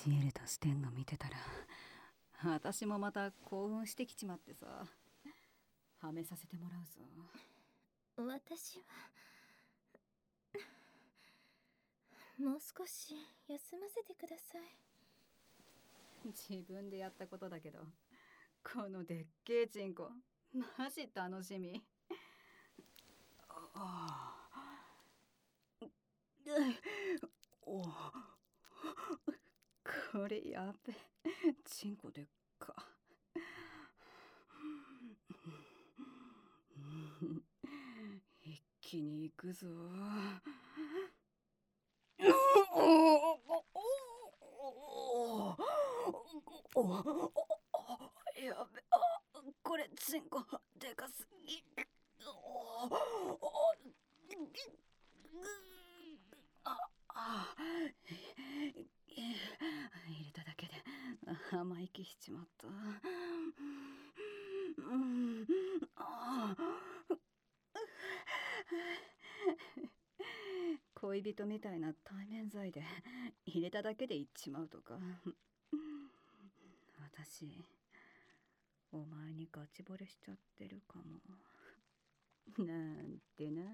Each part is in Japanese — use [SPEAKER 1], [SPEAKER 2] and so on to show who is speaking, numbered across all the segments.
[SPEAKER 1] シエルとステンが見てたら私もまた興奮してきちまってさ。はめさせてもらうぞ。
[SPEAKER 2] 私はもう少し休ませてください。
[SPEAKER 1] 自分でやったことだけど、このでっけえチンコマジ楽しみ。これやべ、チンコでっか。一気に行くぞ。やべ、これチンコでかすぎ。入れただけで生意気しちまった。恋人みたいな対面罪で入れただけで言っちまうとか。私お前にガチ惚れしちゃってるかもなんてな。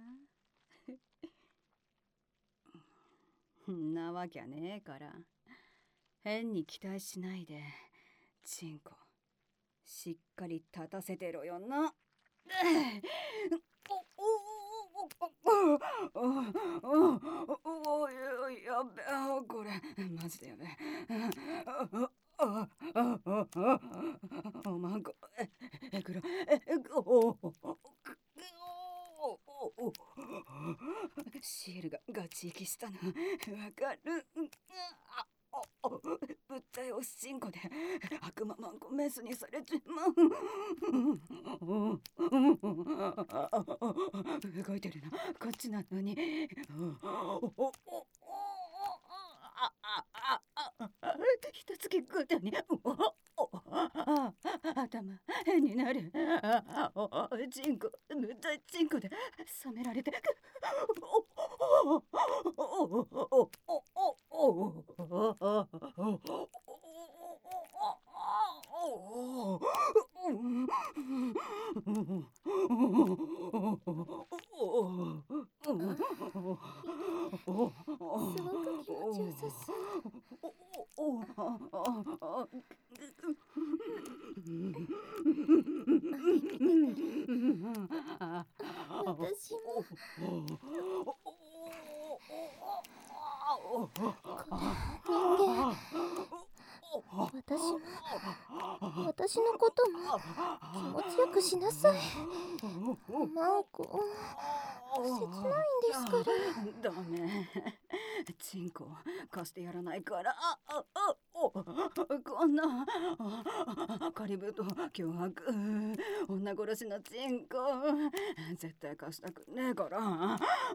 [SPEAKER 1] なわきゃねえから変に期待しないでチンコしっかり立たせてろよな。やべえ、これマジでやべえ。おまんこくろシエルがガチ息したのわかる。物体をチンコで悪魔マンコメスにされちまう。動いてるなこっちなのに。一月ごとに頭変になる。チンコ物体チンコで染められて
[SPEAKER 2] すごく気持ちよさそう。私も人間、私のことも気持ちよくしなさい。マンコ切ないんですから。
[SPEAKER 1] ダメ、チンコ貸してやらないから。こんなカリブと脅迫女殺しのチンコ絶対貸したくねえから。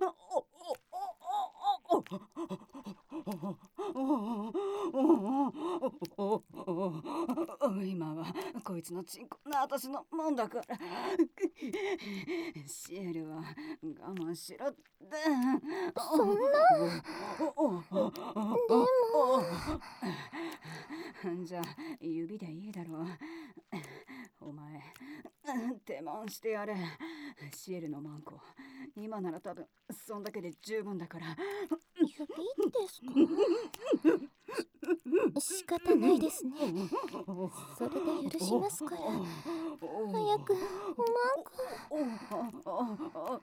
[SPEAKER 1] 今はこいつのチンコな私のもんだから。シエルは我慢しろって。
[SPEAKER 2] そんな。
[SPEAKER 1] でもじゃあ指でいいだろう。お前手もんしてやれ。シエルのマンコ今なら多分そんだけで十分だから。
[SPEAKER 2] 指ですか？仕方ないですね。それで許しますから。早くマンコ。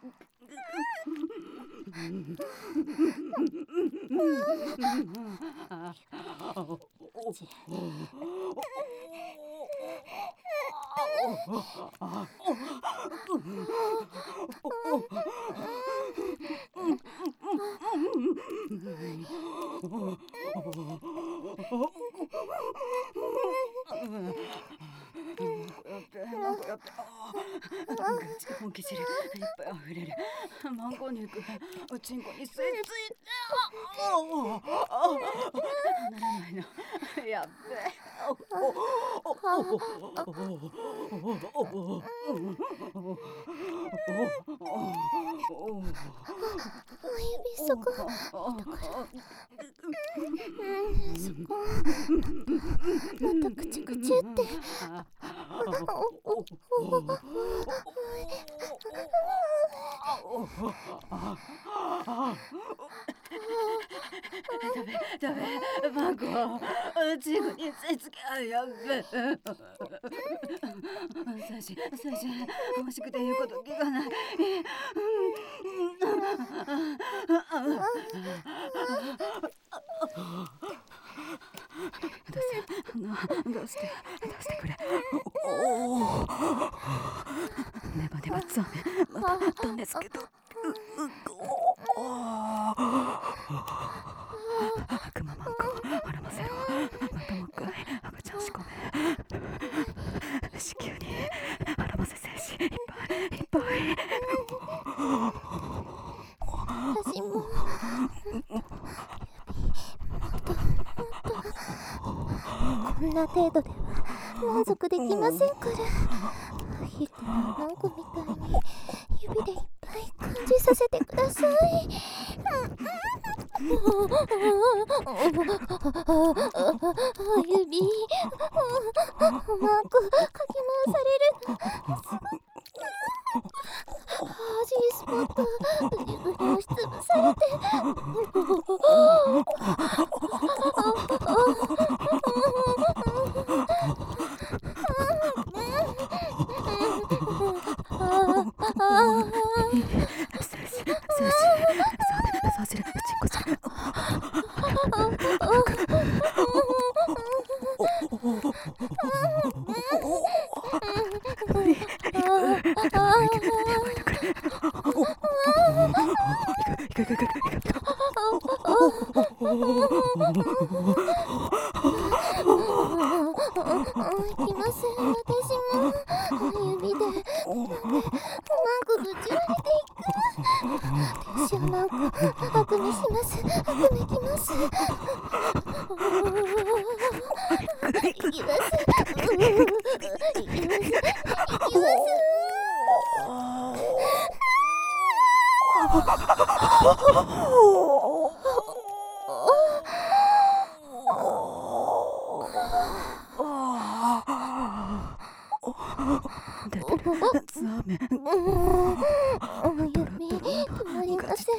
[SPEAKER 1] モキ汁いっぱい溢れる。マンゴ肉チンコに吸い付いてならないの。やっべえ。
[SPEAKER 2] 指そこそこまたくちゅくちゅって
[SPEAKER 1] ダメマンゴチンコに吸い付けやっべえ。最初欲しくて言うこと聞かない。出してくれ。ネバネバザメまたあったんですけど。悪魔マンゴ絡ませろ。またもう一回赤ちゃん仕込め。子宮に絡ませ精子いっぱい。
[SPEAKER 2] 私もこんな程度では満足できませんからヒルのマンゴみたいに指でいっぱい感じさせてください。指マンゴかき回される。G スポットブリブリ押しつぶされてそうするチンコする。いきます。私も指でマンゴぶち割れていく。天使はマンゴ悪にします。悪にきます。いきます。
[SPEAKER 1] ザメ
[SPEAKER 2] 指止まりません。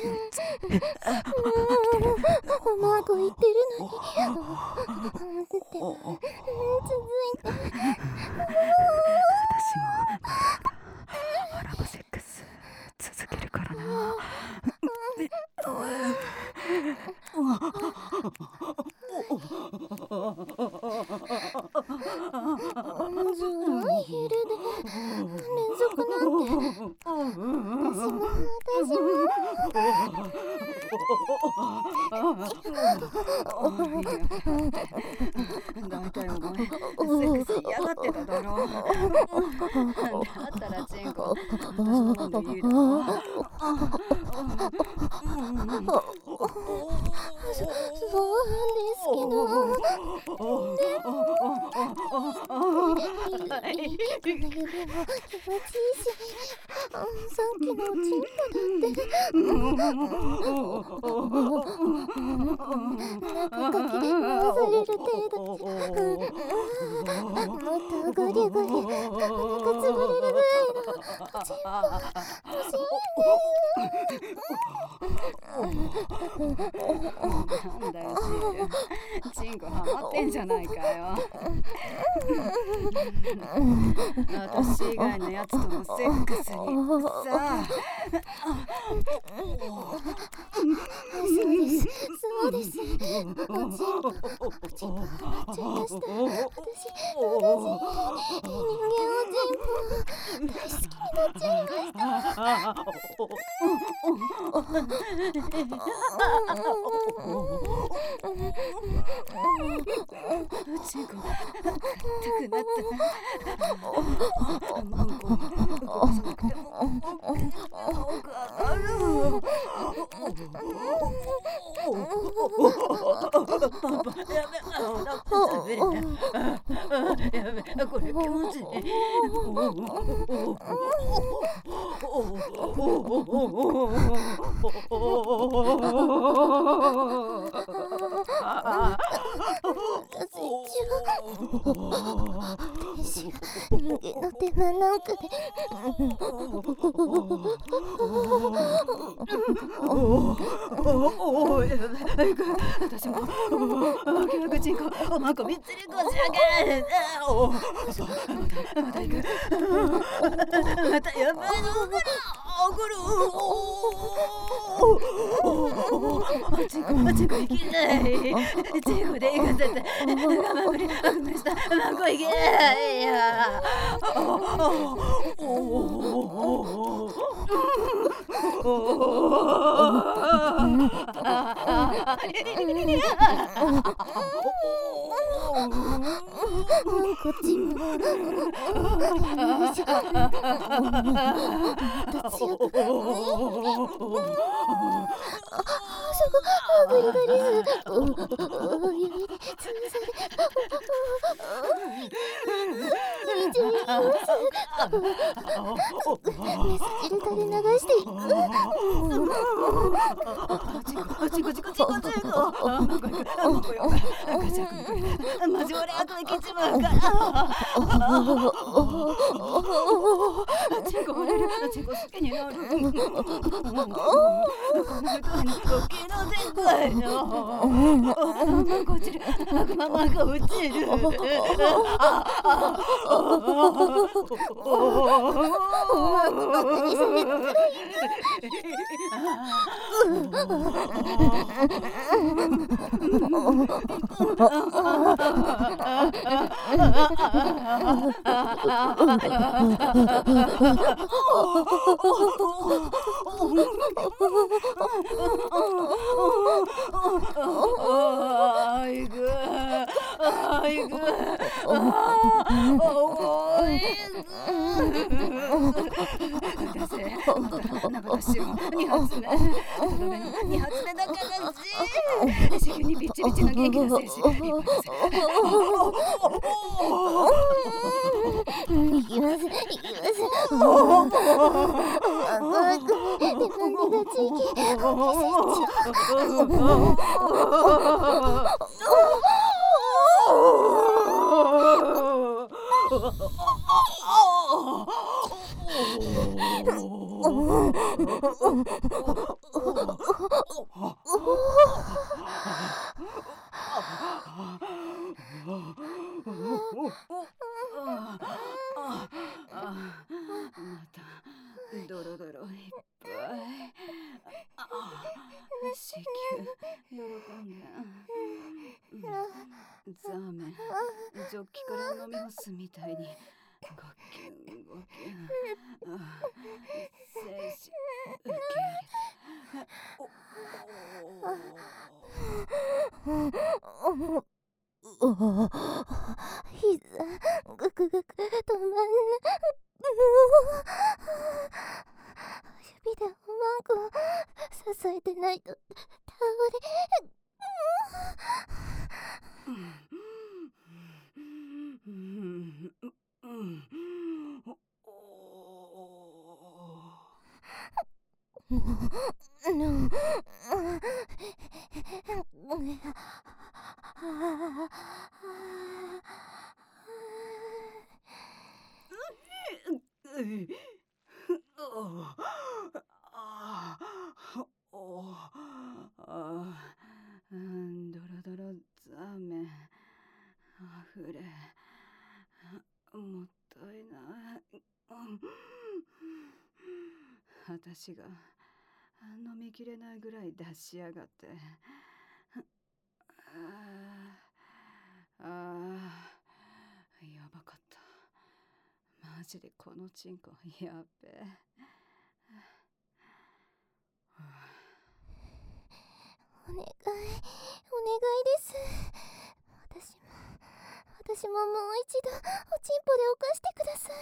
[SPEAKER 2] マンゴ言ってるのに続いて
[SPEAKER 1] 私もアラブセックス続けるからな。
[SPEAKER 2] ずるいヒルで連続なんて。私も
[SPEAKER 1] 大体お前セックス嫌がってただろ。だったらチンコ私の方がいいだろ。
[SPEAKER 2] そうなんですけどこの指も気持ちいいしさっきのチンポだって中かきで回される程度もっとゴリゴリ髪が潰れるぐらいのチンポ欲しい
[SPEAKER 1] なんだよチンコハマってんじゃないかよ。私以外のやつとのセックスにさあ。
[SPEAKER 2] そうです。おちんぽハマっちゃいました。私嬉しい。人間おちんぽ大好きになっちゃいました。
[SPEAKER 1] チンコ硬くなったマンコ動かさなくても顔が当たるパパやめお腹潰れやめこれ気持ちいい
[SPEAKER 2] 人間の手間なんかで
[SPEAKER 1] 私も気楽チンコおまんこみっつりこし上げまた行くまたやばいのかなチンコいけないチンコで行かせて我慢無理したマンコいけないや
[SPEAKER 2] こっちもグリグリ指でつぶされメス汁垂れ流していく
[SPEAKER 1] チンコマジ俺後で消ちまうからチンコ惚れるチンコ好きになるこんな風に時の全体のマンコ落ちるマンコ落ちる2発目だからし子宮にビチビチの元気な精子
[SPEAKER 2] 行きます手間がつい
[SPEAKER 1] またドロドロいっぱい子宮喜んでザーメンジョッキから飲み干すみたいにゴキュンゴキュン精子受け入れて
[SPEAKER 2] 膝グクグク止まんな指でおまんこを支えてないと倒れ
[SPEAKER 1] ドロドロザーメンあふれもったいない私が飲みきれないぐらい出しやがってやばかったマジでこのチンコやっべ
[SPEAKER 2] です。私ももう一度おちんぽで犯してください。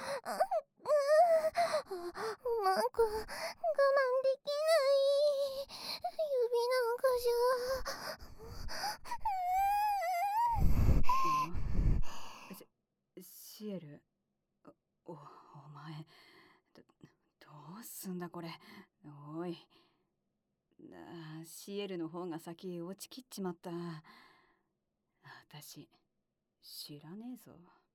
[SPEAKER 2] マンコ我慢できない。指なんか
[SPEAKER 1] じゃシエル、お前どうすんだこれ。おい、シエルの方が先落ちきっちまった。私知らねえぞ。